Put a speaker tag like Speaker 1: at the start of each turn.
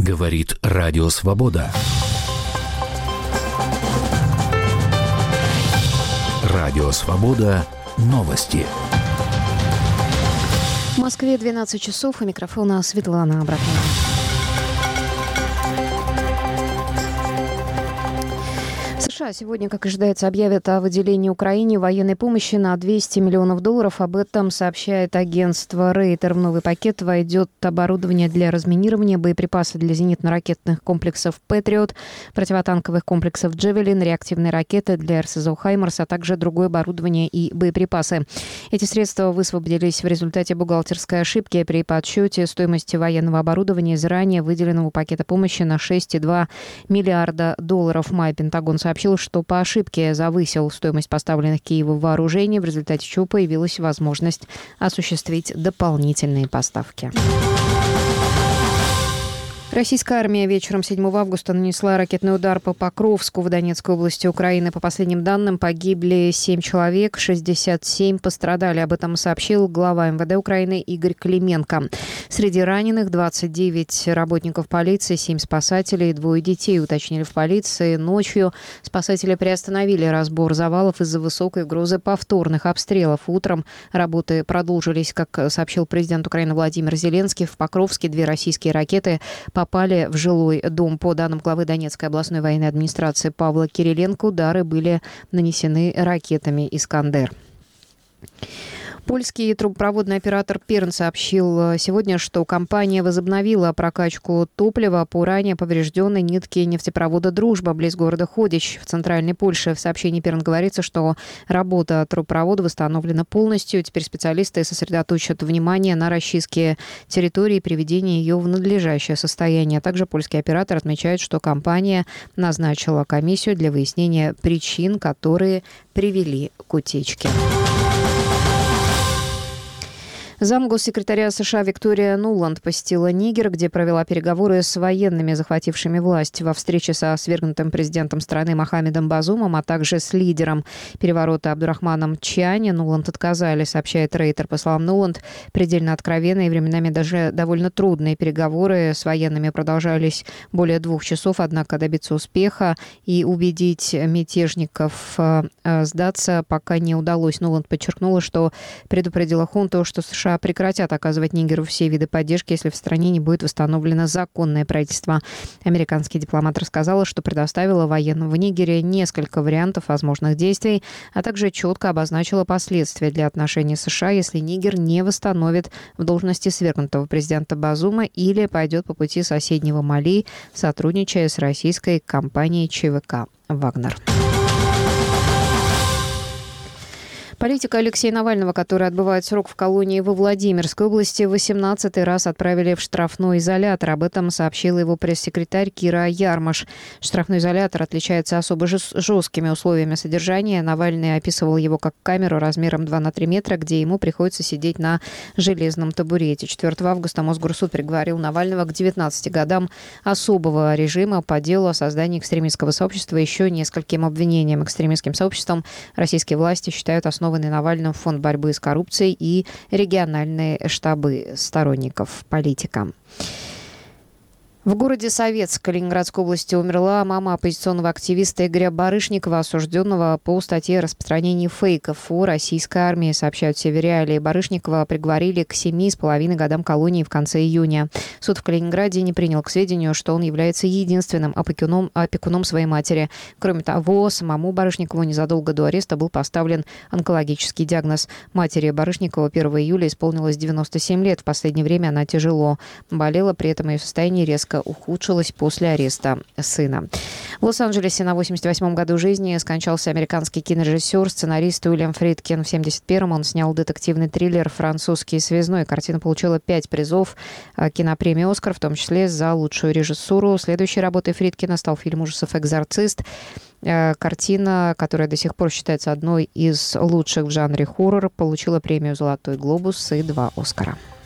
Speaker 1: Говорит Радио Свобода. Радио Свобода. Новости.
Speaker 2: В Москве 12 часов. У микрофона Светлана Абракова. США сегодня, как ожидается, объявят о выделении Украине военной помощи на $200 миллионов. Об этом сообщает агентство Рейтер. В новый пакет войдет оборудование для разминирования, боеприпасы для зенитно-ракетных комплексов «Патриот», противотанковых комплексов «Джавелин», реактивные ракеты для РСЗО «Хаймарс», а также другое оборудование и боеприпасы. Эти средства высвободились в результате бухгалтерской ошибки при подсчете стоимости военного оборудования из ранее выделенного пакета помощи на $6,2 миллиарда. В мае Пентагон сообщил, что по ошибке завысил стоимость поставленных Киеву вооружений, в результате чего появилась возможность осуществить дополнительные поставки. Российская армия вечером 7 августа нанесла ракетный удар по Покровску в Донецкой области Украины. По последним данным, погибли 7 человек, 67 пострадали. Об этом сообщил глава МВД Украины Игорь Клименко. Среди раненых 29 работников полиции, 7 спасателей и 2 детей, уточнили в полиции. Ночью спасатели приостановили разбор завалов из-за высокой угрозы повторных обстрелов. Утром работы продолжились. Как сообщил президент Украины Владимир Зеленский, в Покровске 2 российские ракеты попали в жилой дом. По данным главы Донецкой областной военной администрации Павла Кириленко, удары были нанесены ракетами «Искандер». Польский трубопроводный оператор Перн сообщил сегодня, что компания возобновила прокачку топлива по ранее поврежденной нитке нефтепровода «Дружба» близ города Ходич в центральной Польше. В сообщении Перн говорится, что работа трубопровода восстановлена полностью. Теперь специалисты сосредоточат внимание на расчистке территории и приведении ее в надлежащее состояние. Также польский оператор отмечает, что компания назначила комиссию для выяснения причин, которые привели к утечке. Замгоссекретаря США Виктория Нуланд посетила Нигер, где провела переговоры с военными, захватившими власть. Во встрече со свергнутым президентом страны Мохаммедом Базумом, а также с лидером переворота Абдурахманом Чиани Нуланд отказали, сообщает Рейтер. По словам Нуланд, предельно откровенные, временами даже довольно трудные переговоры с военными продолжались более 2 часов, однако добиться успеха и убедить мятежников сдаться пока не удалось. Нуланд подчеркнула, что предупредила хунту, что США прекратят оказывать Нигеру все виды поддержки, если в стране не будет восстановлено законное правительство. Американский дипломат рассказал, что предоставила военным в Нигере несколько вариантов возможных действий, а также четко обозначила последствия для отношений США, если Нигер не восстановит в должности свергнутого президента Базума или пойдет по пути соседнего Мали, сотрудничая с российской компанией ЧВК «Вагнер». Политика Алексея Навального, который отбывает срок в колонии во Владимирской области, 18-й раз отправили в штрафной изолятор. Об этом сообщила его пресс-секретарь Кира Ярмаш. Штрафной изолятор отличается особо жесткими условиями содержания. Навальный описывал его как камеру размером 2 на 3 метра, где ему приходится сидеть на железном табурете. 4 августа Мосгорсуд приговорил Навального к 19 годам особого режима по делу о создании экстремистского сообщества и еще нескольким обвинениям. Экстремистским сообществом российские власти считают основанный Навальным фонд борьбы с коррупцией и региональные штабы сторонников политика. В городе Советск Калининградской области умерла мама оппозиционного активиста Игоря Барышникова, осужденного по статье о распространении фейков о российской армии, сообщают Северяли. Барышникова приговорили к 7,5 годам колонии в конце июня. Суд в Калининграде не принял к сведению, что он является единственным опекуном своей матери. Кроме того, самому Барышникову незадолго до ареста был поставлен онкологический диагноз. Матери Барышникова 1 июля исполнилось 97 лет. В последнее время она тяжело болела, при этом ее состояние резко ухудшилась после ареста сына. В Лос-Анджелесе на 88-м году жизни скончался американский кинорежиссер, сценарист Уильям Фридкин. В 71-м он снял детективный триллер «Французский связной». Картина получила 5 призов кинопремии «Оскар», в том числе за лучшую режиссуру. Следующей работой Фридкина стал фильм ужасов «Экзорцист». Картина, которая до сих пор считается одной из лучших в жанре хоррор, получила премию «Золотой глобус» и 2 «Оскара».